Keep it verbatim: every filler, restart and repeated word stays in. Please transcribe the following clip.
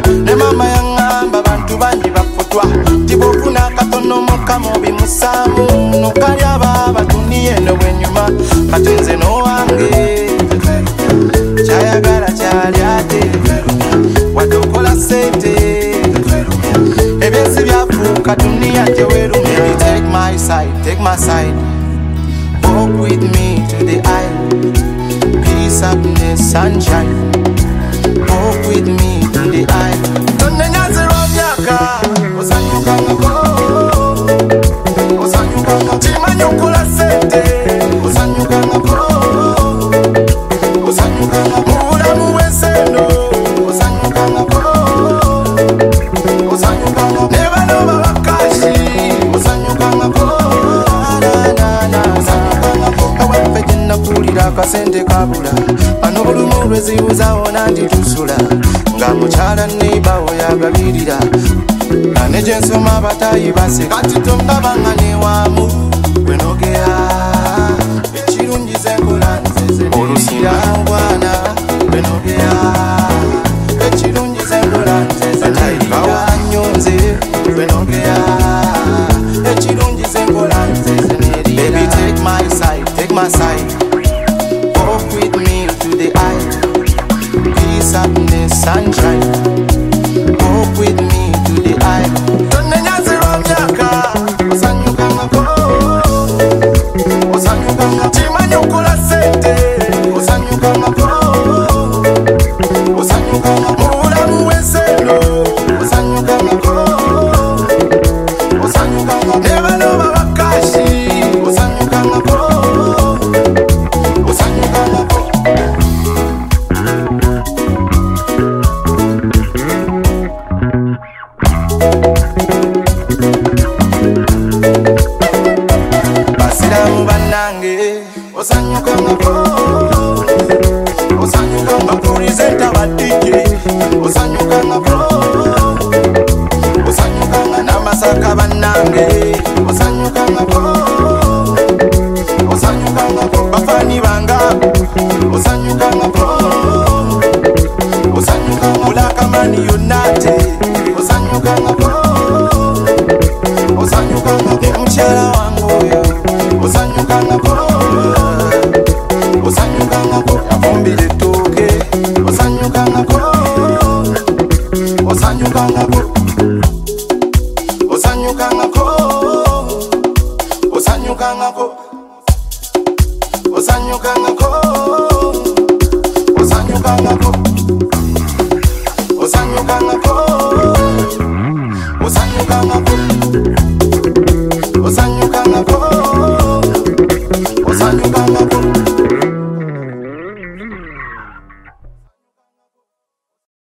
ne mama yangamba bantu bangi bafutwa tibofuna katono mukama obimusaamu nokalya baba duniya eno bwenyuma kati nze n'owange kyayagala kyali ate wadde okola sente ebyensi byafuuka duniya teweerume. Take my side, take my side, walk with me to the aisle, peace, happiness, sunshine, walk with me to the aisle. Tonne nyaziro myaka osanyuka ngako osanyuka ngako chimanyi okola sente osanyuka ngako osanyuka ngako mubulamu bw'enseno osanyuka ngako osanyuka ngako ne bano babakashi osanyuka ngako osanyuka ngako ewaffe gye nnakuulira akasente kabula bano bulumu lwezibuza wona nti tusula nga mukyala neibawo yagabirira ane gye nsoma abatayi base kati tondabanga newamu bwenogera ekirungi zenkola nzeze olusinga ngwana bwenogera ekirungi zenkola nzeze nerira nyonze bwenogera ekirungi zenkola nzeze nerira. Baby take my side, take my side, walk with me to the aisle, peace, happiness, sunshine, walk with me to the aisle. Tonne nyaziro myaka osanyuka ngako osanyuka ngako chimanyi okola sente osanyuka ngako osanyuka ngako mubulamu bw'enseno osanyuka ngako osanyuka ngako ne bano babakashi osanyuka ngako osanyuka ngako. Basiramu bannange osanyuka ngako osanyuka ngako pulizenta badije osanyuka ngako osanyuka ngako n'amasaka bannange osanyuka ngako osanyuka ngako bafani banga osanyuka ngako osanyuka ngako bulakamani yonate osanyuka ngako osanyuka ngako mukyala wange oyo osanyuka ngako osanyuka ngako yafumbira ettooke osanyuka ngako osanyuka ngako osanyuka ngako osanyuka ngako osanyuka ngako osanyuka ngako osanyuka ngako osanyuka ngako osanyuka ngako